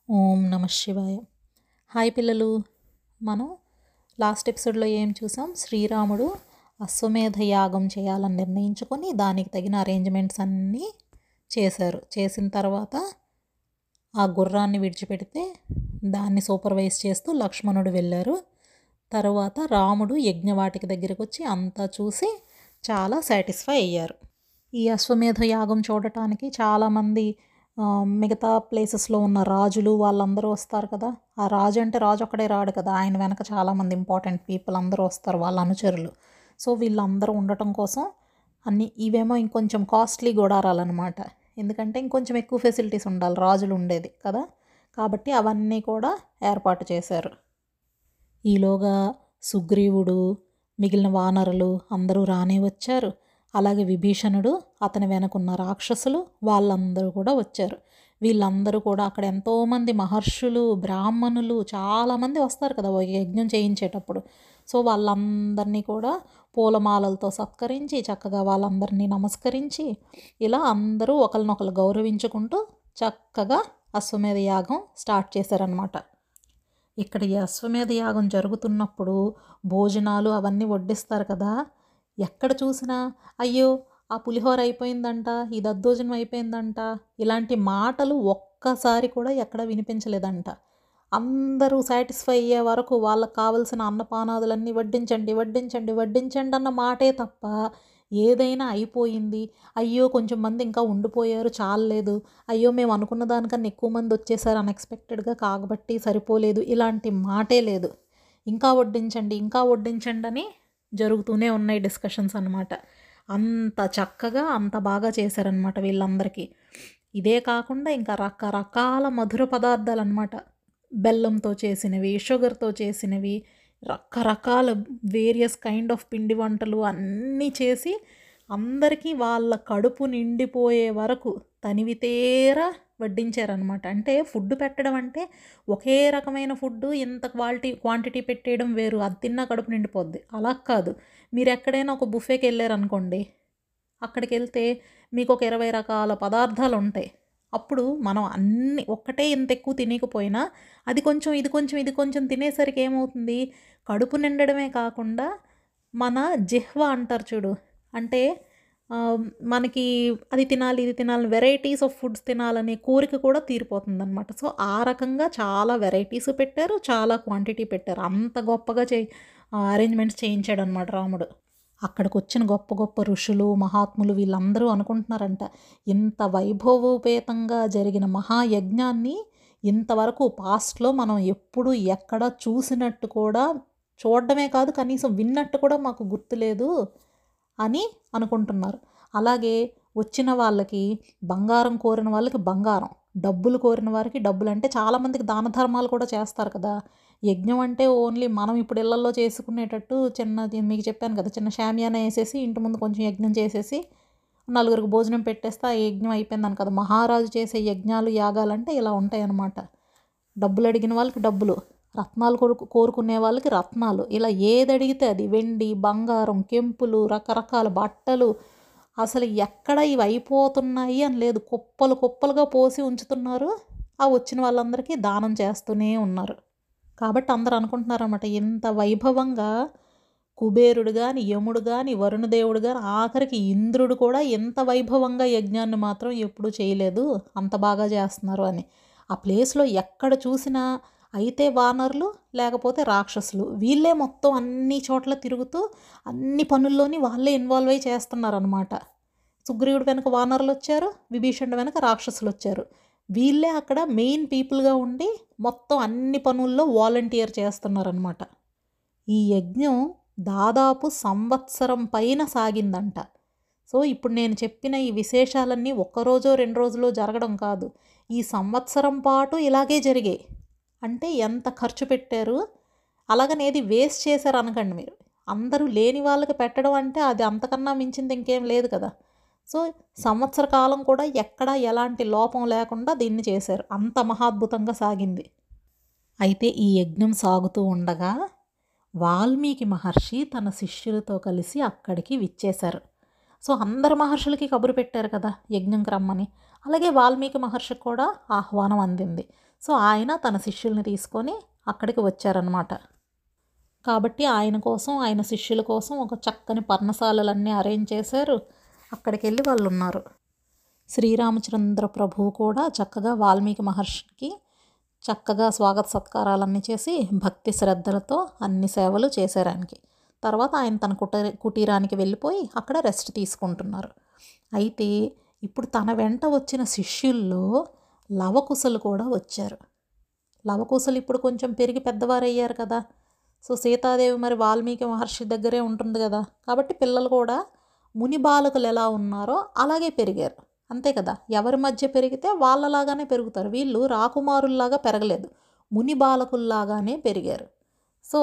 ఓం నమ శివాయ. హాయ్ పిల్లలు, మనం లాస్ట్ ఎపిసోడ్లో ఏం చూసాం? శ్రీరాముడు అశ్వమేధ యాగం చేయాలని నిర్ణయించుకొని దానికి తగిన అరేంజ్మెంట్స్ అన్నీ చేసిన తర్వాత ఆ గుర్రాన్ని విడిచిపెడితే దాన్ని సూపర్వైజ్ చేస్తూ లక్ష్మణుడు వెళ్ళారు. తర్వాత రాముడు యజ్ఞవాటికి దగ్గరికి వచ్చి అంతా చూసి చాలా సాటిస్ఫై అయ్యారు. ఈ అశ్వమేధ యాగం చూడటానికి చాలామంది మిగతా ప్లేసెస్లో ఉన్న రాజులు వాళ్ళందరూ వస్తారు కదా. ఆ రాజు అంటే రాజు ఒక్కడే రాడు కదా, ఆయన వెనక చాలామంది ఇంపార్టెంట్ పీపుల్ అందరూ వస్తారు, వాళ్ళ అనుచరులు. సో వీళ్ళందరూ ఉండటం కోసం ఇవేమో ఇంకొంచెం కాస్ట్లీ గుడారాలన్నమాట. ఎందుకంటే ఇంకొంచెం ఎక్కువ ఫెసిలిటీస్ ఉండాలి రాజులు ఉండేది కదా, కాబట్టి అవన్నీ కూడా ఏర్పాటు చేశారు. ఈలోగా సుగ్రీవుడు, మిగిలిన వానరులు అందరూ రానే వచ్చారు. అలాగే విభీషణుడు, అతని వెనకున్న రాక్షసులు వాళ్ళందరూ కూడా వచ్చారు. వీళ్ళందరూ కూడా అక్కడ ఎంతోమంది మహర్షులు, బ్రాహ్మణులు చాలామంది వస్తారు కదా యజ్ఞం చేయించేటప్పుడు. సో వాళ్ళందరినీ కూడా పూలమాలలతో సత్కరించి చక్కగా వాళ్ళందరినీ నమస్కరించి ఇలా అందరూ ఒకరినొకరు గౌరవించుకుంటూ చక్కగా అశ్వమేధ యాగం స్టార్ట్ చేశారనమాట. ఇక్కడ ఈ అశ్వమేధ యాగం జరుగుతున్నప్పుడు భోజనాలు అవన్నీ వడ్డిస్తారు కదా. ఎక్కడ చూసినా అయ్యో ఆ పులిహోర అయిపోయిందంట, ఈ దద్దోజనం అయిపోయిందంట, ఇలాంటి మాటలు ఒక్కసారి కూడా ఎక్కడ వినిపించలేదంట. అందరూ సాటిస్ఫై అయ్యే వరకు వాళ్ళకు కావలసిన అన్నపానాదులన్నీ వడ్డించండి వడ్డించండి వడ్డించండి అన్న మాటే తప్ప ఏదైనా అయిపోయింది, అయ్యో కొంచెం మంది ఇంకా ఉండిపోయారు చాలలేదు, అయ్యో మేము అనుకున్న దానికన్నా ఎక్కువ మంది వచ్చేసారు అన్ఎక్స్పెక్టెడ్గా కాబట్టి సరిపోలేదు, ఇలాంటి మాటే లేదు. ఇంకా వడ్డించండి ఇంకా వడ్డించండి అని జరుగుతూనే ఉన్నాయి డిస్కషన్స్ అన్నమాట. అంత చక్కగా అంత బాగా చేశారనమాట వీళ్ళందరికీ. ఇదే కాకుండా ఇంకా రకరకాల మధుర పదార్థాలు అన్నమాట. బెల్లంతో చేసినవి, షుగర్తో చేసినవి, రకరకాల వేరియస్ కైండ్ ఆఫ్ పిండి వంటలు అన్నీ చేసి అందరికీ వాళ్ళ కడుపు నిండిపోయే వరకు తనివితేరా వడ్డించారనమాట. అంటే ఫుడ్ పెట్టడం అంటే ఒకే రకమైన ఫుడ్ ఇంత క్వాంటిటీ పెట్టేయడం వేరు, అది తిన్నా కడుపు నిండిపోద్ది. అలా కాదు, మీరు ఎక్కడైనా ఒక బుఫేకి వెళ్ళారనుకోండి, అక్కడికి వెళ్తే మీకు ఒక 20 రకాల పదార్థాలు ఉంటాయి. అప్పుడు మనం అన్నీ ఒక్కటే ఇంత ఎక్కువ తినకపోయినా అది కొంచెం ఇది కొంచెం ఇది కొంచెం తినేసరికి ఏమవుతుంది, కడుపు నిండడమే కాకుండా మన జిహ్వ అంటారు చూడు, అంటే మనకి అది తినాలి ఇది తినాలి వెరైటీస్ ఆఫ్ ఫుడ్స్ తినాలనే కోరిక కూడా తీరిపోతుంది అనమాట. సో ఆ రకంగా చాలా వెరైటీస్ పెట్టారు, చాలా క్వాంటిటీ పెట్టారు. అంత గొప్పగా అరేంజ్మెంట్స్ చేయించాడు అనమాట రాముడు. అక్కడికి వచ్చిన గొప్ప గొప్ప ఋషులు, మహాత్ములు వీళ్ళందరూ అనుకుంటున్నారంట, ఇంత వైభవోపేతంగా జరిగిన మహాయజ్ఞాన్ని ఇంతవరకు పాస్ట్లో మనం ఎప్పుడు ఎక్కడ చూసినట్టు కూడా, చూడడమే కాదు కనీసం విన్నట్టు కూడా మాకు గుర్తులేదు అని అనుకుంటున్నారు. అలాగే వచ్చిన వాళ్ళకి బంగారం కోరిన వాళ్ళకి బంగారం, డబ్బులు కోరిన వారికి డబ్బులు. అంటే చాలామందికి దాన ధర్మాలు కూడా చేస్తారు కదా. యజ్ఞం అంటే ఓన్లీ మనం ఇప్పుడు ఇళ్లలో చేసుకునేటట్టు మీకు చెప్పాను కదా, చిన్న షామియానా వేసేసి ఇంటి ముందు కొంచెం యజ్ఞం చేసేసి నలుగురికి భోజనం పెట్టేస్తే ఆ యజ్ఞం అయిపోయిందని కదా. మహారాజు చేసే యజ్ఞాలు యాగాలంటే ఇలా ఉంటాయి అన్నమాట. డబ్బులు అడిగిన వాళ్ళకి డబ్బులు, రత్నాలు కోరుకునే వాళ్ళకి రత్నాలు, ఇలా ఏది అడిగితే అది, వెండి బంగారం కెంపులు రకరకాల బట్టలు, అసలు ఎక్కడ ఇవి అయిపోతున్నాయి అని లేదు, కుప్పలు కుప్పలుగా పోసి ఉంచుతున్నారు. ఆ వచ్చిన వాళ్ళందరికీ దానం చేస్తూనే ఉన్నారు. కాబట్టి అందరూ అనుకుంటున్నారన్నమాట, ఇంత వైభవంగా కుబేరుడు కానీ, యముడు కానీ, వరుణదేవుడు కానీ, ఆఖరికి ఇంద్రుడు కూడా ఇంత వైభవంగా యజ్ఞాన్ని మాత్రం ఎప్పుడూ చేయలేదు, అంత బాగా చేస్తున్నారు అని. ఆ ప్లేస్లో ఎక్కడ చూసినా అయితే వానరులు లేకపోతే రాక్షసులు, వీళ్ళే మొత్తం అన్ని చోట్ల తిరుగుతూ అన్ని పనుల్లోని వాళ్ళే ఇన్వాల్వ్ అయ్యి చేస్తున్నారనమాట. సుగ్రీవుడు వెనక వానరులు వచ్చారు, విభీషణుడు వెనక రాక్షసులు వచ్చారు. వీళ్ళే అక్కడ మెయిన్ పీపుల్గా ఉండి మొత్తం అన్ని పనుల్లో వాలంటీర్ చేస్తున్నారనమాట. ఈ యజ్ఞం దాదాపు సంవత్సరం పైన సాగిందంట. సో ఇప్పుడు నేను చెప్పిన ఈ విశేషాలన్నీ ఒక్కరోజో 2 రోజులో జరగడం కాదు, ఈ సంవత్సరం పాటు ఇలాగే జరిగాయి. అంటే ఎంత ఖర్చు పెట్టారు, అలాగని ఏది వేస్ట్ చేశారు అనకండి మీరు. అందరూ లేని వాళ్ళకి పెట్టడం అంటే అది అంతకన్నా మించింది ఇంకేం లేదు కదా. సో సంవత్సర కాలం కూడా ఎక్కడా ఎలాంటి లోపం లేకుండా దీన్ని చేశారు, అంత మహాద్భుతంగా సాగింది. అయితే ఈ యజ్ఞం సాగుతూ ఉండగా వాల్మీకి మహర్షి తన శిష్యులతో కలిసి అక్కడికి విచ్చేశారు. సో అందరు మహర్షులకి కబురు పెట్టారు కదా యజ్ఞంకి రమ్మని, అలాగే వాల్మీకి మహర్షికి కూడా ఆహ్వానం అందింది. సో ఆయన తన శిష్యుల్ని తీసుకొని అక్కడికి వచ్చారనమాట. కాబట్టి ఆయన కోసం, ఆయన శిష్యుల కోసం ఒక చక్కని పర్ణశాలలన్నీ అరేంజ్ చేశారు. అక్కడికి వెళ్ళి వాళ్ళు ఉన్నారు. శ్రీరామచంద్ర ప్రభువు కూడా చక్కగా వాల్మీకి మహర్షికి చక్కగా స్వాగత సత్కారాలన్నీ చేసి భక్తి శ్రద్ధలతో అన్ని సేవలు చేశారు ఆయనకి. తర్వాత ఆయన తన కుటీరానికి వెళ్ళిపోయి అక్కడ రెస్ట్ తీసుకుంటున్నారు. అయితే ఇప్పుడు తన వెంట వచ్చిన శిష్యుల్లో లవకుశలు కూడా వచ్చారు. లవకుశలు ఇప్పుడు కొంచెం పెరిగి పెద్దవారు అయ్యారు కదా. సో సీతాదేవి మరి వాల్మీకి మహర్షి దగ్గరే ఉంటుంది కదా. కాబట్టి పిల్లలు కూడా ముని బాలకులు ఎలా ఉన్నారో అలాగే పెరిగారు, అంతే కదా. ఎవరి మధ్య పెరిగితే వాళ్ళలాగానే పెరుగుతారు. వీళ్ళు రాకుమారుల్లాగా పెరగలేదు, ముని బాలకుల్లాగానే పెరిగారు. సో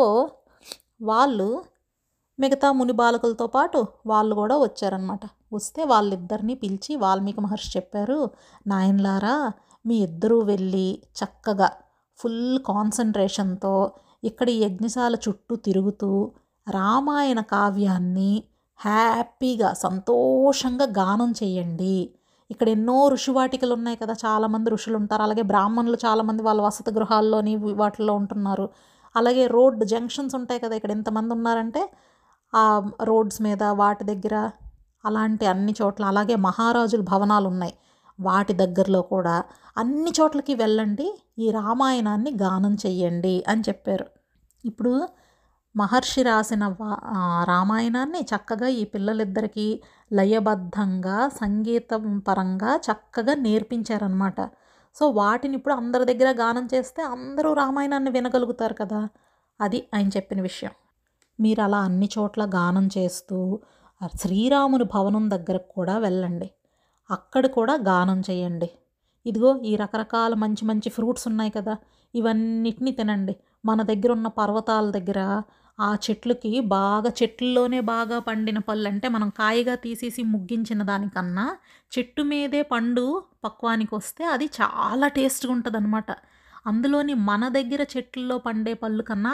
వాళ్ళు మిగతా ముని బాలకులతో పాటు వాళ్ళు కూడా వచ్చారనమాట. వస్తే వాళ్ళిద్దరినీ పిలిచి వాల్మీకి మహర్షి చెప్పారు, నాయనలారా మీ ఇద్దరూ వెళ్ళి చక్కగా ఫుల్ కాన్సన్ట్రేషన్తో ఇక్కడ ఈ యజ్ఞశాల చుట్టూ తిరుగుతూ రామాయణ కావ్యాన్ని హ్యాపీగా సంతోషంగా గానం చేయండి. ఇక్కడ ఎన్నో ఋషివాటికలు ఉన్నాయి కదా, చాలామంది ఋషులు ఉంటారు. అలాగే బ్రాహ్మణులు చాలామంది వాళ్ళ వసతి గృహాల్లోని వాటిల్లో ఉంటున్నారు. అలాగే రోడ్ జంక్షన్స్ ఉంటాయి కదా, ఇక్కడ ఎంతమంది ఉన్నారంటే ఆ రోడ్స్ మీద వాటి దగ్గర అలాంటి అన్ని చోట్ల, అలాగే మహారాజుల భవనాలు ఉన్నాయి వాటి దగ్గరలో కూడా అన్ని చోట్లకి వెళ్ళండి, ఈ రామాయణాన్ని గానం చెయ్యండి అని చెప్పారు. ఇప్పుడు మహర్షి రాసిన రామాయణాన్ని చక్కగా ఈ పిల్లలిద్దరికీ లయబద్ధంగా సంగీతం పరంగా చక్కగా నేర్పించారనమాట. సో వాటిని ఇప్పుడు అందరి దగ్గర గానం చేస్తే అందరూ రామాయణాన్ని వినగలుగుతారు కదా. అది ఆయన చెప్పిన విషయం. మీరు అలా అన్ని చోట్ల గానం చేస్తూ శ్రీరాముని భవనం దగ్గరకు కూడా వెళ్ళండి, అక్కడ కూడా గానం చేయండి. ఇదిగో ఈ రకరకాల మంచి మంచి ఫ్రూట్స్ ఉన్నాయి కదా, ఇవన్నిటిని తినండి. మన దగ్గర ఉన్న పర్వతాల దగ్గర ఆ చెట్లకి బాగా చెట్లలోనే బాగా పండిన పళ్ళు, అంటే మనం కాయగా తీసేసి ముగ్గించిన దానికన్నా చెట్టు మీదే పండు పక్వానికి వస్తే అది చాలా టేస్ట్గా ఉంటుంది అనమాట. అందులోని మన దగ్గర చెట్లలో పండే పళ్ళు కన్నా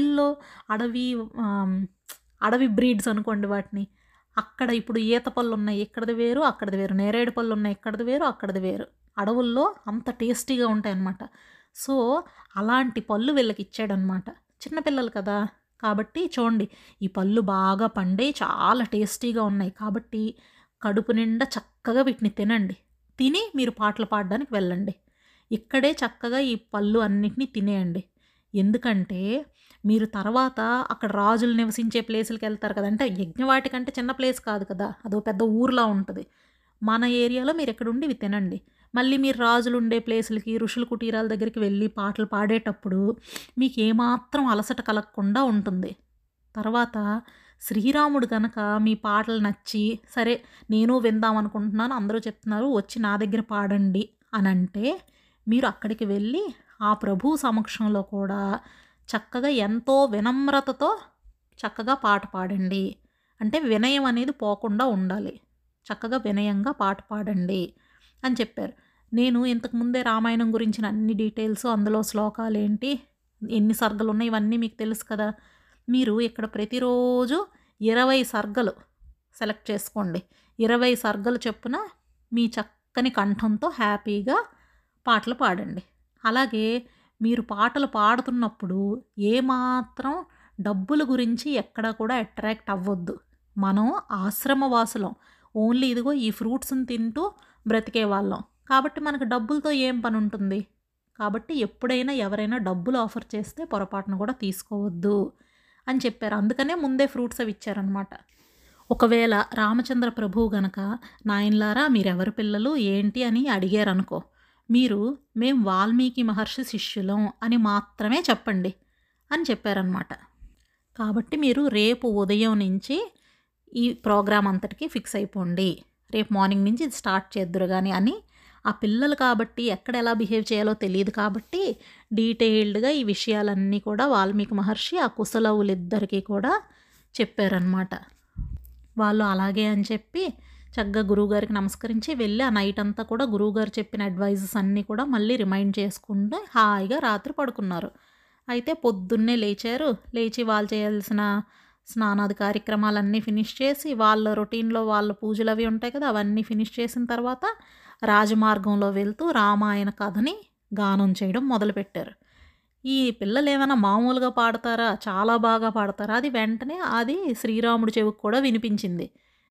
అడవి బ్రీడ్స్ అనుకోండి వాటిని, అక్కడ ఇప్పుడు ఈత పళ్ళు ఉన్నాయి ఇక్కడది వేరు అక్కడది వేరు, నేరేడు పళ్ళు ఉన్నాయి ఇక్కడది వేరు అక్కడది వేరు, అడవుల్లో అంత టేస్టీగా ఉంటాయి అన్నమాట. సో అలాంటి పళ్ళు వీళ్ళకి ఇచ్చాడనమాట. చిన్నపిల్లలు కదా కాబట్టి చూడండి, ఈ పళ్ళు బాగా పండే చాలా టేస్టీగా ఉన్నాయి కాబట్టి కడుపు నిండా చక్కగా వీటిని తినండి. తిని మీరు పాటలు పాడడానికి వెళ్ళండి. ఇక్కడే చక్కగా ఈ పళ్ళు అన్నిటినీ తినేయండి. ఎందుకంటే మీరు తర్వాత అక్కడ రాజులు నివసించే ప్లేసులకి వెళ్తారు కదా, అంటే యజ్ఞవాటి కంటే చిన్న ప్లేస్ కాదు కదా, అదో పెద్ద ఊర్లా ఉంటుంది. మన ఏరియాలో మీరు ఎక్కడ ఉండి ఇవి తినండి. మళ్ళీ మీరు రాజులు ఉండే ప్లేసులకి ఋషుల కుటీరాల దగ్గరికి వెళ్ళి పాటలు పాడేటప్పుడు మీకు ఏమాత్రం అలసట కలగకుండా ఉంటుంది. తర్వాత శ్రీరాముడు కనుక మీ పాటలు నచ్చి, సరే నేను విందాం అనుకుంటున్నాను అందరూ చెప్తున్నారు వచ్చి నా దగ్గర పాడండి అని అంటే, మీరు అక్కడికి వెళ్ళి ఆ ప్రభు సమక్షంలో కూడా చక్కగా ఎంతో వినమ్రతతో చక్కగా పాట పాడండి. అంటే వినయం అనేది పోకుండా ఉండాలి, చక్కగా వినయంగా పాట పాడండి అని చెప్పారు. నేను ఇంతకుముందే రామాయణం గురించిన అన్ని డీటెయిల్స్, అందులో శ్లోకాలు ఏంటి, ఎన్ని సర్గలు ఉన్నాయి ఇవన్నీ మీకు తెలుసు కదా. మీరు ఇక్కడ ప్రతిరోజు 20 సర్గలు సెలెక్ట్ చేసుకోండి. 20 సర్గలు చొప్పున మీ చక్కని కంఠంతో హ్యాపీగా పాటలు పాడండి. అలాగే మీరు పాటలు పాడుతున్నప్పుడు ఏమాత్రం డబ్బుల గురించి ఎక్కడా కూడా అట్రాక్ట్ అవ్వద్దు. మనం ఆశ్రమవాసులం, ఓన్లీ ఇదిగో ఈ ఫ్రూట్స్ని తింటూ బ్రతికే వాళ్ళం కాబట్టి మనకు డబ్బులతో ఏం పని ఉంటుంది. కాబట్టి ఎప్పుడైనా ఎవరైనా డబ్బులు ఆఫర్ చేస్తే పొరపాటున కూడా తీసుకోవద్దు అని చెప్పారు. అందుకనే ముందే ఫ్రూట్స్ అవి ఇచ్చారనమాట. ఒకవేళ రామచంద్ర ప్రభువు గనక నాయనలారా మీరెవరి పిల్లలు ఏంటి అని అడిగారు అనుకో, మీరు మేము వాల్మీకి మహర్షి శిష్యులం అని మాత్రమే చెప్పండి అని చెప్పారనమాట. కాబట్టి మీరు రేపు ఉదయం నుంచి ఈ ప్రోగ్రాం అంతటికి ఫిక్స్ అయిపోండి, రేపు మార్నింగ్ నుంచి ఇది స్టార్ట్ చేద్దురు కానీ అని. ఆ పిల్లలు కాబట్టి ఎక్కడ ఎలా బిహేవ్ చేయాలో తెలియదు కాబట్టి డీటెయిల్డ్గా ఈ విషయాలన్నీ కూడా వాల్మీకి మహర్షి ఆ కుశలవులిద్దరికీ కూడా చెప్పారనమాట. వాళ్ళు అలాగే అని చెప్పి చక్కగా గురువుగారికి నమస్కరించి వెళ్ళి ఆ నైట్ అంతా కూడా గురువుగారు చెప్పిన అడ్వైజెస్ అన్నీ కూడా మళ్ళీ రిమైండ్ చేసుకుంటూ హాయిగా రాత్రి పడుకున్నారు. అయితే పొద్దున్నే లేచారు. లేచి వాళ్ళు చేయాల్సిన స్నానాది కార్యక్రమాలన్నీ ఫినిష్ చేసి వాళ్ళ రొటీన్లో వాళ్ళ పూజలు అవి ఉంటాయి కదా, అవన్నీ ఫినిష్ చేసిన తర్వాత రాజమార్గంలో వెళ్తూ రామాయణ కథని గానం చేయడం మొదలుపెట్టారు. ఈ పిల్లలు ఏమైనా మామూలుగా పాడతారా? చాలా బాగా పాడతారు. అది వెంటనే అది శ్రీరాముడి చెవికి కూడా వినిపించింది.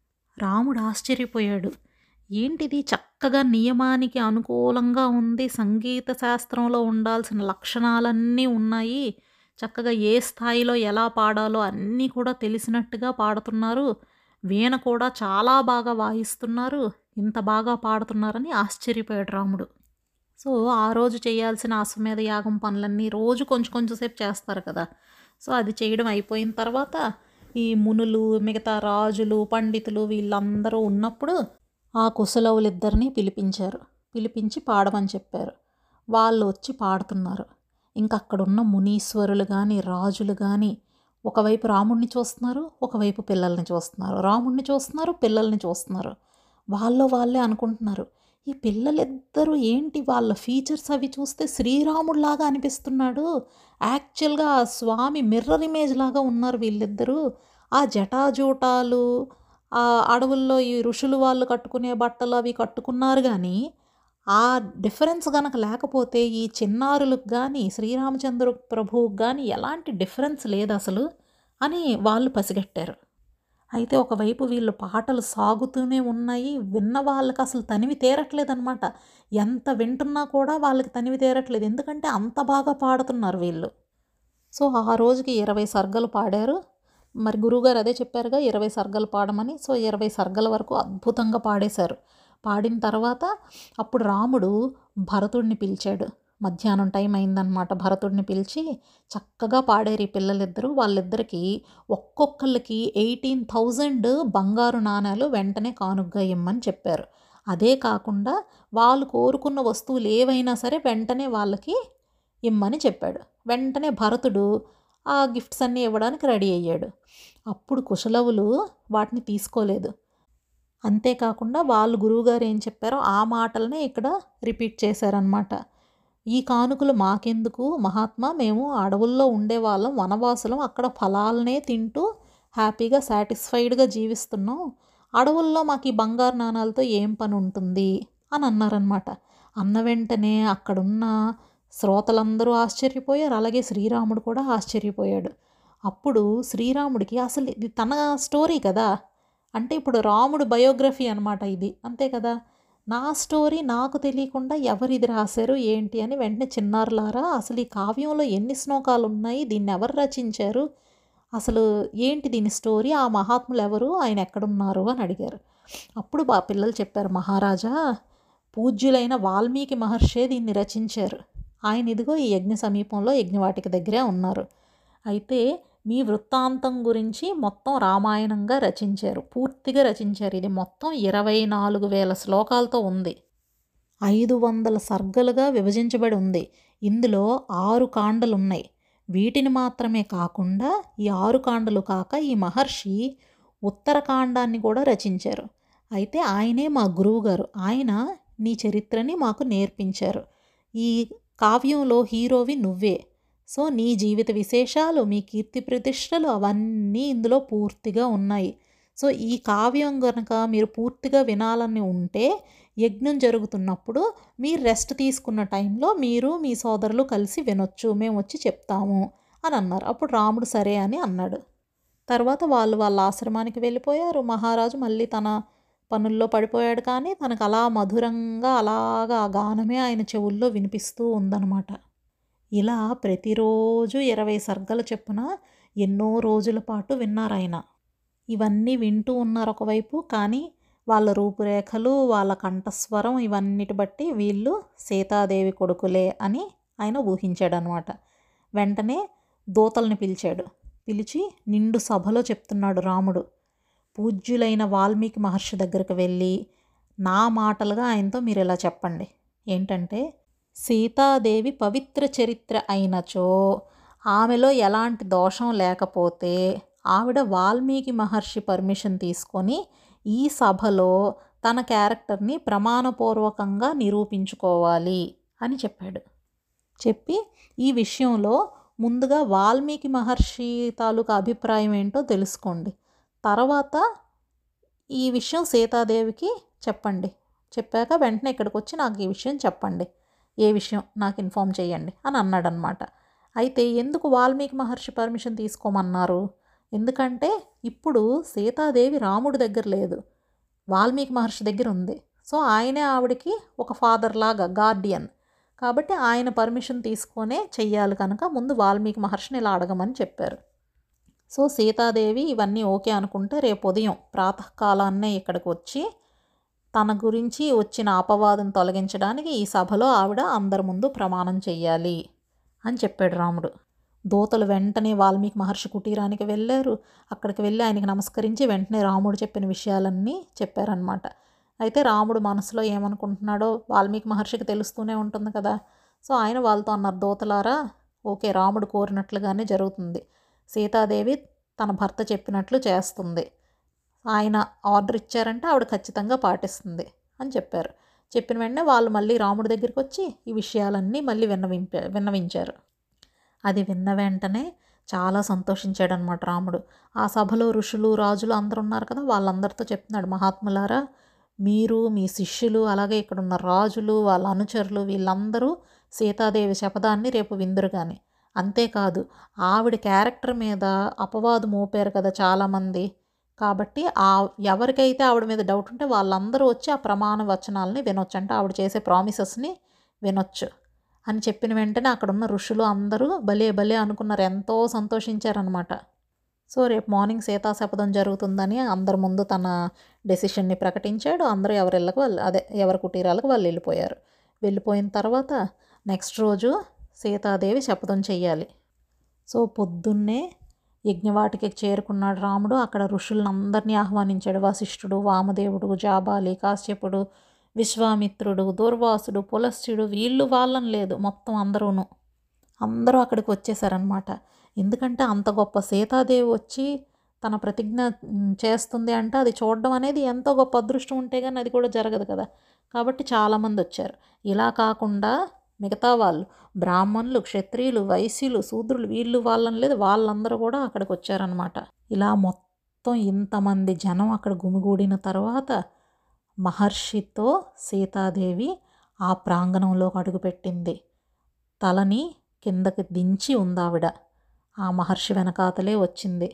రాముడు ఆశ్చర్యపోయాడు. ఏంటిది చక్కగా నియమానికి అనుకూలంగా ఉంది. సంగీత శాస్త్రంలో ఉండాల్సిన లక్షణాలన్నీ ఉన్నాయి. చక్కగా ఏ స్థాయిలో ఎలా పాడాలో అన్నీ కూడా తెలిసినట్టుగా పాడుతున్నారు. వీణ కూడా చాలా బాగా వాయిస్తున్నారు. ఇంత బాగా పాడుతున్నారని ఆశ్చర్యపోయాడు రాముడు. సో, ఆ రోజు చేయాల్సిన అశ్వమేధ యాగం పనులన్నీ రోజు కొంచెం కొంచెం సేపు చేస్తారు కదా! సో, అది చేయడం అయిపోయిన తర్వాత ఈ మునులు, మిగతా రాజులు, పండితులు వీళ్ళందరూ ఉన్నప్పుడు ఆ కుశలవులిద్దరిని పిలిపించారు. పిలిపించి పాడమని చెప్పారు. వాళ్ళు వచ్చి పాడుతున్నారు. ఇంకక్కడున్న మునీశ్వరులు గాని, రాజులు గాని ఒకవైపు రాముడిని చూస్తున్నారు, ఒకవైపు పిల్లల్ని చూస్తున్నారు. రాముడిని చూస్తున్నారు, పిల్లల్ని చూస్తున్నారు. వాళ్ళలో వాళ్ళే అనుకుంటున్నారు. ఈ పిల్లలిద్దరూ ఏంటి వాళ్ళ ఫీచర్స్ అవి చూస్తే శ్రీరాముడిలాగా అనిపిస్తున్నాడు. యాక్చువల్‌గా ఆ స్వామి మిర్రర్ ఇమేజ్ లాగా ఉన్నారు వీళ్ళిద్దరూ. ఆ జటాజూటాలు, ఆ అడవుల్లో ఈ ఋషులు వాళ్ళు కట్టుకునే బట్టలు అవి కట్టుకున్నారు గానీ, ఆ డిఫరెన్స్ గనక లేకపోతే ఈ చిన్నారులకు గానీ, శ్రీరామచంద్ర ప్రభువుకి గానీ ఎలాంటి డిఫరెన్స్ లేదసలు అని వాళ్ళు పసిగట్టారు. అయితే ఒకవైపు వీళ్ళు పాటలు సాగుతూనే ఉన్నాయి. విన్న వాళ్ళకసలు తనివి తీరట్లేదనమాట. ఎంత వింటున్నా కూడా వాళ్ళకి తనివి తీరట్లేదు. ఎందుకంటే అంత బాగా పాడుతున్నారు వీళ్ళు. సో, ఆ రోజుకి 20 సర్గలు పాడారు. మరి గురువుగారు అదే చెప్పారుగా 20 సర్గలు పాడమని. సో, 20 సర్గల వరకు అద్భుతంగా పాడేశారు. పాడిన తర్వాత అప్పుడు రాముడు భరతుడిని పిలిచాడు. మధ్యాహ్నం టైం అయిందనమాట. భరతుడిని పిలిచి చక్కగా పాడారు ఈ పిల్లలిద్దరూ. వాళ్ళిద్దరికీ ఒక్కొక్కళ్ళకి 18,000 బంగారు నాణేలు వెంటనే కానుగ్గా ఇమ్మని చెప్పారు. అదే కాకుండా వాళ్ళు కోరుకున్న వస్తువులు ఏవైనా సరే వెంటనే వాళ్ళకి ఇమ్మని చెప్పాడు. వెంటనే భరతుడు ఆ గిఫ్ట్స్ అన్నీ ఇవ్వడానికి రెడీ అయ్యాడు. అప్పుడు కుశలవులు వాటిని తీసుకోలేదు. అంతేకాకుండా వాళ్ళు గురువుగారు ఏం చెప్పారో ఆ మాటలనే ఇక్కడ రిపీట్ చేశారనమాట. ఈ కానుకలు మాకెందుకు మహాత్మా, మేము అడవుల్లో ఉండేవాళ్ళం, వనవాసులం, అక్కడ ఫలాలనే తింటూ హ్యాపీగా సాటిస్ఫైడ్‌గా జీవిస్తున్నాం. అడవుల్లో మాకు ఈ బంగారు నాణాలతో ఏం పని ఉంటుంది అని అన్నారనమాట. అన్న వెంటనే అక్కడున్న శ్రోతలందరూ ఆశ్చర్యపోయారు. అలాగే శ్రీరాముడు కూడా ఆశ్చర్యపోయాడు. అప్పుడు శ్రీరాముడికి అసలు ఇది తన స్టోరీ కదా! అంటే ఇప్పుడు రాముడు బయోగ్రఫీ అనమాట ఇది. అంతే కదా! నా స్టోరీ నాకు తెలియకుండా ఎవరిది రాశారు ఏంటి అని వెంటనే చిన్నారులారా అసలు ఈ కావ్యంలో ఎన్ని శ్లోకాలున్నాయి? దీన్నెవరు రచించారు? అసలు ఏంటి దీని స్టోరీ? ఆ మహాత్ములు ఎవరు? ఆయన ఎక్కడున్నారు? అని అడిగారు. అప్పుడు పిల్లలు చెప్పారు, మహారాజా పూజ్యులైన వాల్మీకి మహర్షే దీన్ని రచించారు. ఆయన ఇదిగో ఈ యజ్ఞ సమీపంలో యజ్ఞవాటిక దగ్గరే ఉన్నారు. అయితే మీ వృత్తాంతం గురించి మొత్తం రామాయణంగా రచించారు. పూర్తిగా రచించారు. ఇది మొత్తం 24,000 శ్లోకాలతో ఉంది. 500 సర్గలుగా విభజించబడి ఉంది. ఇందులో 6 కాండలున్నాయి. వీటిని మాత్రమే కాకుండా ఈ 6 కాండలు కాక ఈ మహర్షి ఉత్తరకాండాన్ని కూడా రచించారు. అయితే ఆయనే మా గురువుగారు. ఆయన నీ చరిత్రని మాకు నేర్పించారు. ఈ కావ్యంలో హీరోవి నువ్వే. సో, నీ జీవిత విశేషాలు, మీ కీర్తి ప్రతిష్టలు అవన్నీ ఇందులో పూర్తిగా ఉన్నాయి. సో, ఈ కావ్యం గనక మీరు పూర్తిగా వినాలని ఉంటే యజ్ఞం జరుగుతున్నప్పుడు మీరు రెస్ట్ తీసుకున్న టైంలో మీరు మీ సోదరులు కలిసి వినొచ్చు. మేము వచ్చి చెప్తాము అని అన్నారు. అప్పుడు రాముడు సరే అని అన్నాడు. తర్వాత వాళ్ళు వాళ్ళ ఆశ్రమానికి వెళ్ళిపోయారు. మహారాజు మళ్ళీ తన పనుల్లో పడిపోయాడు. కానీ తనకు అలా మధురంగా అలాగా ఆ గానమే ఆయన చెవుల్లో వినిపిస్తూ ఉందన్నమాట. ఇలా ప్రతిరోజు 20 సర్గల చొప్పున ఎన్నో రోజుల పాటు విన్నారాయన. ఇవన్నీ వింటూ ఉన్నారు ఒకవైపు. కానీ వాళ్ళ రూపురేఖలు, వాళ్ళ కంఠస్వరం ఇవన్నిటి బట్టి వీళ్ళు సీతాదేవి కొడుకులే అని ఆయన ఊహించాడనమాట. వెంటనే దూతల్ని పిలిచాడు. పిలిచి నిండు సభలో చెప్తున్నాడు రాముడు. పూజ్యులైన వాల్మీకి మహర్షి దగ్గరికి వెళ్ళి నా మాటలుగా ఆయనతో మీరు ఇలా చెప్పండి. ఏంటంటే, సీతాదేవి పవిత్ర చరిత్ర అయినచో ఆమెలో ఎలాంటి దోషం లేకపోతే ఆవిడ వాల్మీకి మహర్షి పర్మిషన్ తీసుకొని ఈ సభలో తన క్యారెక్టర్ని ప్రమాణపూర్వకంగా నిరూపించుకోవాలి అని చెప్పాడు. చెప్పి ఈ విషయంలో ముందుగా వాల్మీకి మహర్షి తాలూకా అభిప్రాయం ఏంటో తెలుసుకోండి. తర్వాత ఈ విషయం సీతాదేవికి చెప్పండి. చెప్పాక వెంటనే ఇక్కడికి వచ్చి నాకు ఈ విషయం చెప్పండి. ఏ విషయం నాకు ఇన్ఫామ్ చేయండి అని అన్నాడనమాట. అయితే ఎందుకు వాల్మీకి మహర్షి పర్మిషన్ తీసుకోమన్నారు? ఎందుకంటే ఇప్పుడు సీతాదేవి రాముడి దగ్గర లేదు, వాల్మీకి మహర్షి దగ్గర ఉంది. సో ఆయనే ఆవిడకి ఒక ఫాదర్ లాగా, గార్డియన్. కాబట్టి ఆయన పర్మిషన్ తీసుకొనే చెయ్యాలి కనుక ముందు వాల్మీకి మహర్షిని ఇలా అడగమని చెప్పారు. సో సీతాదేవి ఇవన్నీ ఓకే అనుకుంటే రేపు ఉదయం ప్రాతకాలాన్నే ఇక్కడికి వచ్చి తన గురించి వచ్చిన అపవాదం తొలగించడానికి ఈ సభలో ఆవిడ అందరి ముందు ప్రమాణం చెయ్యాలి అని చెప్పాడు రాముడు. దూతలు వెంటనే వాల్మీకి మహర్షి కుటీరానికి వెళ్ళారు. అక్కడికి వెళ్ళి ఆయనకి నమస్కరించి వెంటనే రాముడు చెప్పిన విషయాలన్నీ చెప్పారనమాట. అయితే రాముడు మనసులో ఏమనుకుంటున్నాడో వాల్మీకి మహర్షికి తెలుస్తూనే ఉంటుంది కదా. సో ఆయన వాళ్ళతో అన్నారు, దూతలారా ఓకే, రాముడు కోరినట్లుగానే జరుగుతుంది, సీతాదేవి తన భర్త చెప్పినట్లు చేస్తుంది, ఆయన ఆర్డర్ ఇచ్చారంటే ఆవిడ ఖచ్చితంగా పాటిస్తుంది అని చెప్పారు. చెప్పిన వెంటనే వాళ్ళు మళ్ళీ రాముడి దగ్గరికి వచ్చి ఈ విషయాలన్నీ మళ్ళీ విన్నవించారు. అది విన్న వెంటనే చాలా సంతోషించాడనమాట రాముడు. ఆ సభలో ఋషులు, రాజులు అందరూ ఉన్నారు కదా, వాళ్ళందరితో చెప్తున్నాడు, మహాత్ములారా మీరు, మీ శిష్యులు, అలాగే ఇక్కడ ఉన్న రాజులు, వాళ్ళ అనుచరులు, వీళ్ళందరూ సీతాదేవి శపథాన్ని రేపు విందురు కానీ. అంతేకాదు ఆవిడ క్యారెక్టర్ మీద అపవాదు మోపారు కదా చాలామంది. కాబట్టి ఎవరికైతే ఆవిడ మీద డౌట్ ఉంటే వాళ్ళందరూ వచ్చి ఆ ప్రమాణ వచనాలని వినొచ్చు, అంటే ఆవిడ చేసే ప్రామిసెస్ని వినొచ్చు అని చెప్పిన వెంటనే అక్కడ ఉన్న ఋషులు అందరూ భలే భలే అనుకున్నారు, ఎంతో సంతోషించారనమాట. సో రేపు మార్నింగ్ సీతా శపథం జరుగుతుందని అందరి ముందు తన డెసిషన్ని ప్రకటించాడు. అందరూ ఎవరిళ్ళకు వాళ్ళు, ఎవరి కుటీరాలకు వాళ్ళు వెళ్ళిపోయారు. వెళ్ళిపోయిన తర్వాత నెక్స్ట్ రోజు సీతాదేవి శపథం చెయ్యాలి. సో పొద్దున్నే యజ్ఞవాటికి చేరుకున్నాడు రాముడు. అక్కడ ఋషులను అందరినీ ఆహ్వానించాడు. వశిష్ఠుడు, వామదేవుడు, జాబాలి, కాశ్యపుడు, విశ్వామిత్రుడు, దుర్వాసుడు, పులస్త్యుడు, వీళ్ళు వాళ్ళని లేదు, మొత్తం అందరూ అక్కడికి వచ్చేసారనమాట. ఎందుకంటే అంత గొప్ప సీతాదేవి వచ్చి తన ప్రతిజ్ఞ చేస్తుంది అంటే అది చూడడం అనేది ఎంతో గొప్ప అదృష్టం ఉంటే కానీ అది కూడా జరగదు కదా. కాబట్టి చాలామంది వచ్చారు. ఇలా కాకుండా మిగతా వాళ్ళు బ్రాహ్మణులు, క్షత్రియులు, వైశ్యులు, శూద్రులు, వీళ్ళు వాళ్ళని లేదు, వాళ్ళందరూ కూడా అక్కడికి వచ్చారనమాట. ఇలా మొత్తం ఇంతమంది జనం అక్కడ గుమిగూడిన తర్వాత మహర్షితో సీతాదేవి ఆ ప్రాంగణంలోకి అడుగుపెట్టింది. తలని కిందకి దించి ఉందావిడ. ఆ మహర్షి వెనకాతలే వచ్చింది.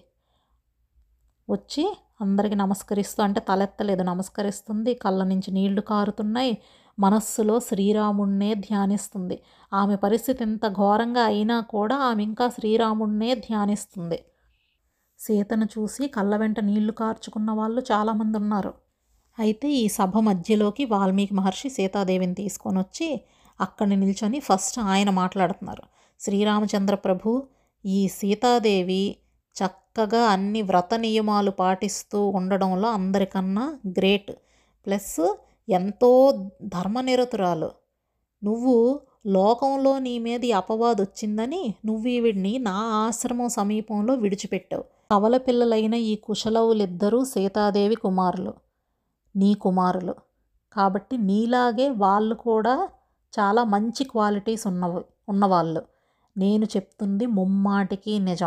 వచ్చి అందరికీ నమస్కరిస్తూ, అంటే తలెత్తలేదు, నమస్కరిస్తుంది. కళ్ళ నుంచి నీళ్లు కారుతున్నాయి. మనస్సులో శ్రీరాముణ్ణే ధ్యానిస్తుంది. ఆమె పరిస్థితి ఎంత ఘోరంగా అయినా కూడా ఆమె ఇంకా శ్రీరాముణ్ణే ధ్యానిస్తుంది. సీతను చూసి కళ్ళ వెంట నీళ్లు కార్చుకున్న వాళ్ళు చాలామంది ఉన్నారు. అయితే ఈ సభ మధ్యలోకి వాల్మీకి మహర్షి సీతాదేవిని తీసుకొని వచ్చి అక్కడిని నిల్చొని ఫస్ట్ ఆయన మాట్లాడుతున్నారు. శ్రీరామచంద్ర ప్రభు, ఈ సీతాదేవి చక్కగా అన్ని వ్రత నియమాలు పాటిస్తూ ఉండడంలో అందరికన్నా గ్రేట్, ప్లస్ ఎంతో ధర్మనిరతురాలు. నువ్వు లోకంలో నీ మీద ఈ అపవాదు వచ్చిందని నువ్వు ఈవిడ్ని నా ఆశ్రమం సమీపంలో విడిచిపెట్టావు. కవల పిల్లలైన ఈ కుశలవులిద్దరూ సీతాదేవి కుమారులు, నీ కుమారులు. కాబట్టి నీలాగే వాళ్ళు కూడా చాలా మంచి క్వాలిటీస్ ఉన్నవాళ్ళు. నేను చెప్తుంది ముమ్మాటికి నిజం.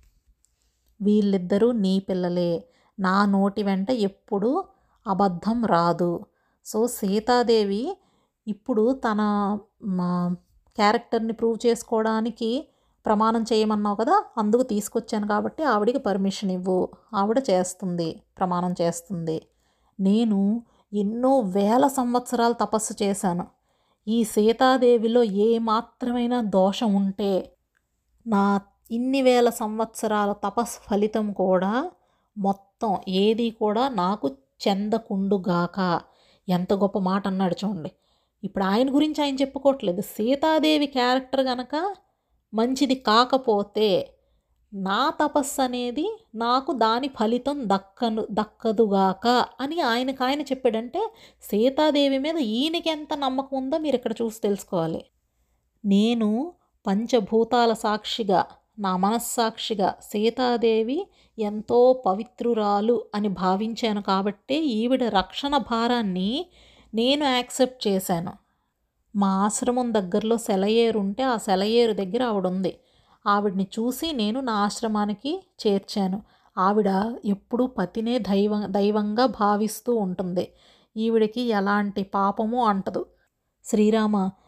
వీళ్ళిద్దరూ నీ పిల్లలే. నా నోటి వెంట ఎప్పుడూ అబద్ధం రాదు. సో సీతాదేవి ఇప్పుడు తన క్యారెక్టర్ని ప్రూవ్ చేసుకోవడానికి ప్రమాణం చేయమన్నావు కదా, అందుకు తీసుకొచ్చాను కాబట్టి ఆవిడికి పర్మిషన్ ఇవ్వు, ఆవిడ చేస్తుంది, ప్రమాణం చేస్తుంది. నేను ఎన్నో వేల సంవత్సరాలు తపస్సు చేశాను. ఈ సీతాదేవిలో ఏ మాత్రమైనా దోషం ఉంటే నా ఇన్ని వేల సంవత్సరాల తపస్సు ఫలితం కూడా మొత్తం ఏది కూడా నాకు చెందకుండుగాక. ఎంత గొప్ప మాట అన్నాడు చూడండి. ఇప్పుడు ఆయన గురించి ఆయన చెప్పుకోవట్లేదు. సీతాదేవి క్యారెక్టర్ గనక మంచిది కాకపోతే నా తపస్సు అనేది నాకు దాని ఫలితం దక్కదుగాక అని ఆయన చెప్పాడంటే సీతాదేవి మీద ఈయనకి ఎంత నమ్మకం ఉందో మీరు ఇక్కడ చూసి తెలుసుకోవాలి. నేను పంచభూతాల సాక్షిగా, నా మనస్సాక్షిగా సీతాదేవి ఎంతో పవిత్రురాలు అని భావించాను కాబట్టే ఈవిడ రక్షణ భారాన్ని నేను యాక్సెప్ట్ చేశాను. మా ఆశ్రమం దగ్గరలో సెలయేరు ఉంటే ఆ సెలయేరు దగ్గర ఆవిడ ఉంది. ఆవిడ్ని చూసి నేను నా ఆశ్రమానికి చేర్చాను. ఆవిడ ఎప్పుడూ పతినే దైవంగా భావిస్తూ ఉంటుంది. ఈవిడికి ఎలాంటి పాపము అంటదు. శ్రీరామ,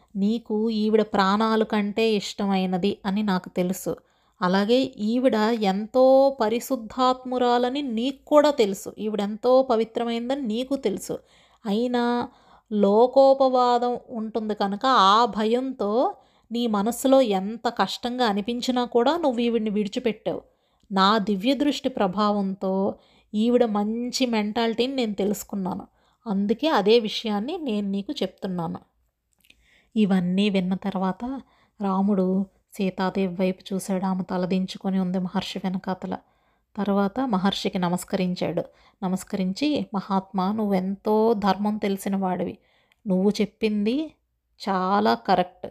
నీకు ఈవిడ ప్రాణాల కంటే ఇష్టమైనది అని నాకు తెలుసు. అలాగే ఈవిడ ఎంతో పరిశుద్ధాత్మురాలని నీకు కూడా తెలుసు. ఈవిడెంతో పవిత్రమైందని నీకు తెలుసు. అయినా లోకోపవాదం ఉంటుంది కనుక ఆ భయంతో నీ మనసులో ఎంత కష్టంగా అనిపించినా కూడా నువ్వు ఈవిడిని విడిచిపెట్టావు. నా దివ్య దృష్టి ప్రభావంతో ఈవిడ మంచి మెంటాలిటీని నేను తెలుసుకున్నాను. అందుకే అదే విషయాన్ని నేను నీకు చెప్తున్నాను. ఇవన్నీ విన్న తర్వాత రాముడు సీతాదేవి వైపు చూశాడు. ఆమె తలదించుకొని ఉంది మహర్షి వెనకాతల. తర్వాత మహర్షికి నమస్కరించాడు. నమస్కరించి, మహాత్మా, నువ్వెంతో ధర్మం తెలిసిన వాడివి. నువ్వు చెప్పింది చాలా కరెక్ట్.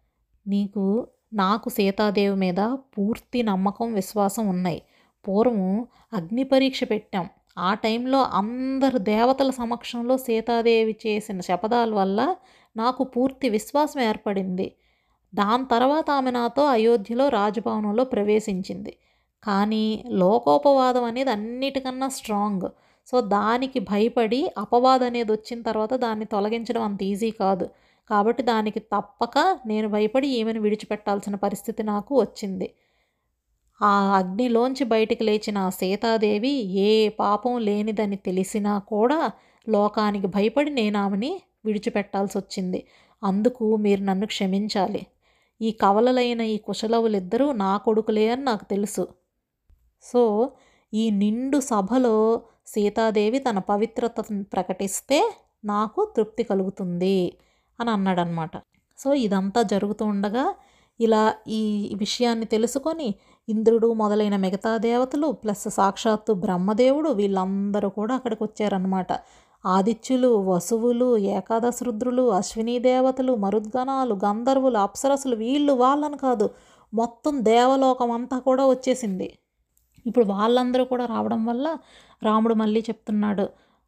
నాకు సీతాదేవి మీద పూర్తి నమ్మకం, విశ్వాసం ఉన్నాయి. పూర్వం అగ్ని పరీక్ష పెట్టాం. ఆ టైంలో అందరు దేవతల సమక్షంలో సీతాదేవి చేసిన శపథాల వల్ల నాకు పూర్తి విశ్వాసం ఏర్పడింది. దాని తర్వాత ఆమె నాతో అయోధ్యలో రాజభవనంలో ప్రవేశించింది. కానీ లోకోపవాదం అనేది అన్నిటికన్నా స్ట్రాంగ్. సో దానికి భయపడి అపవాదం అనేది వచ్చిన తర్వాత దాన్ని తొలగించడం అంత ఈజీ కాదు. కాబట్టి దానికి తప్పక నేను భయపడి ఈమెను విడిచిపెట్టాల్సిన పరిస్థితి నాకు వచ్చింది. ఆ అగ్నిలోంచి బయటికి లేచిన ఆ సీతాదేవి ఏ పాపం లేనిదని తెలిసినా కూడా లోకానికి భయపడి నేను ఆమెని విడిచిపెట్టాల్సి వచ్చింది. అందుకు మీరు నన్ను క్షమించాలి. ఈ కవలలైన ఈ కుశలవులిద్దరూ నా కొడుకులే అని నాకు తెలుసు. సో ఈ నిండు సభలో సీతాదేవి తన పవిత్రతను ప్రకటిస్తే నాకు తృప్తి కలుగుతుంది అని అన్నాడనమాట. సో ఇదంతా జరుగుతూ ఉండగా ఇలా ఈ విషయాన్ని తెలుసుకొని ఇంద్రుడు మొదలైన మిగతా దేవతలు ప్లస్ సాక్షాత్తు బ్రహ్మదేవుడు వీళ్ళందరూ కూడా అక్కడికి వచ్చారనమాట. ఆదిత్యులు, వసువులు, ఏకాదశ రుద్రులు, అశ్విని దేవతలు, మరుద్గణాలు, గంధర్వులు, అప్సరసులు, వీళ్ళు వాళ్ళని కాదు, మొత్తం దేవలోకం అంతా కూడా వచ్చేసింది. ఇప్పుడు వాళ్ళందరూ కూడా రావడం వల్ల రాముడు మళ్ళీ చెప్తున్నాడు,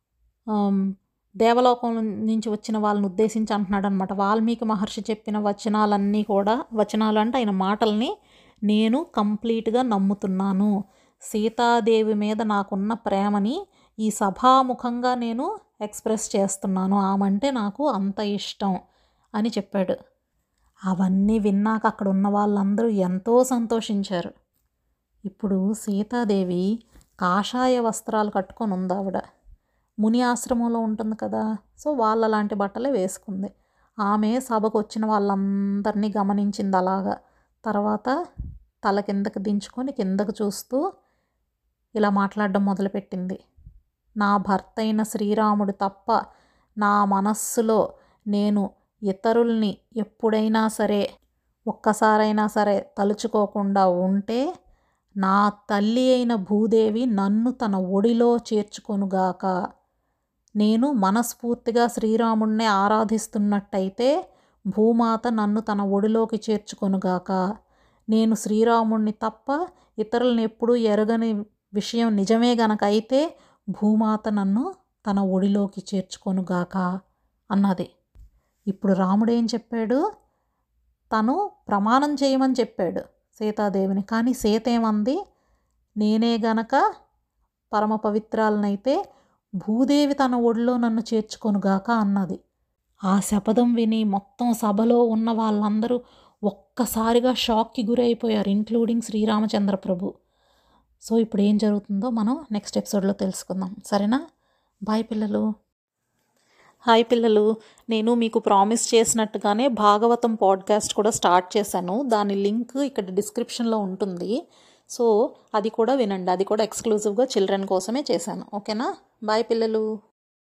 దేవలోకం నుంచి వచ్చిన వాళ్ళని ఉద్దేశించి అంటున్నాడు అనమాట. వాల్మీకి మహర్షి చెప్పిన వచనాలన్నీ కూడా, వచనాలు అంటే ఆయన మాటల్ని నేను కంప్లీట్గా నమ్ముతున్నాను. సీతాదేవి మీద నాకున్న ప్రేమని ఈ సభాముఖంగా నేను ఎక్స్ప్రెస్ చేస్తున్నాను. ఆమంటే నాకు అంత ఇష్టం అని చెప్పాడు. అవన్నీ విన్నాక అక్కడ ఉన్న వాళ్ళందరూ ఎంతో సంతోషించారు. ఇప్పుడు సీతాదేవి కాషాయ వస్త్రాలు కట్టుకొని ఉంది. ఆవిడ ముని ఆశ్రమంలో ఉంటుంది కదా, సో వాళ్ళ లాంటి బట్టలే వేసుకుంది. ఆమె సభకు వచ్చిన వాళ్ళందరినీ గమనించింది అలాగా. తర్వాత తల కిందకి దించుకొని కిందకు చూస్తూ ఇలా మాట్లాడడం మొదలుపెట్టింది. నా భర్త అయిన శ్రీరాముడు తప్ప నా మనస్సులో నేను ఇతరుల్ని ఎప్పుడైనా సరే ఒక్కసారైనా సరే తలుచుకోకుండా ఉంటే నా తల్లి అయిన భూదేవి నన్ను తన ఒడిలో చేర్చుకొనుగాక. నేను మనస్ఫూర్తిగా శ్రీరాముడినే ఆరాధిస్తున్నట్టయితే భూమాత నన్ను తన ఒడిలోకి చేర్చుకొనుగాక. నేను శ్రీరాముడిని తప్ప ఇతరులను ఎప్పుడూ ఎరగని విషయం నిజమే గనక అయితే భూమాత నన్ను తన ఒడిలోకి చేర్చుకొనుగాక అన్నది. ఇప్పుడు రాముడు ఏం చెప్పాడు, తను ప్రమాణం చేయమని చెప్పాడు సీతాదేవిని. కానీ సీత ఏమంది, నేనే గనక పరమ పవిత్రాలనైతే భూదేవి తన ఒడిలో నన్ను చేర్చుకొనుగాక అన్నది. ఆ శపథం విని మొత్తం సభలో ఉన్న వాళ్ళందరూ ఒక్కసారిగా షాక్కి గురైపోయారు, ఇంక్లూడింగ్ శ్రీరామచంద్ర ప్రభు. సో ఇప్పుడు ఏం జరుగుతుందో మనం నెక్స్ట్ ఎపిసోడ్లో తెలుసుకుందాం, సరేనా? బాయ్ పిల్లలు. హాయ్ పిల్లలు, నేను మీకు ప్రామిస్ చేసినట్టుగానే భాగవతం పాడ్కాస్ట్ కూడా స్టార్ట్ చేశాను. దాని లింక్ ఇక్కడ డిస్క్రిప్షన్లో ఉంటుంది. సో అది కూడా వినండి. అది కూడా ఎక్స్క్లూజివ్గా చిల్డ్రన్ కోసమే చేశాను. ఓకేనా? బాయ్ పిల్లలు.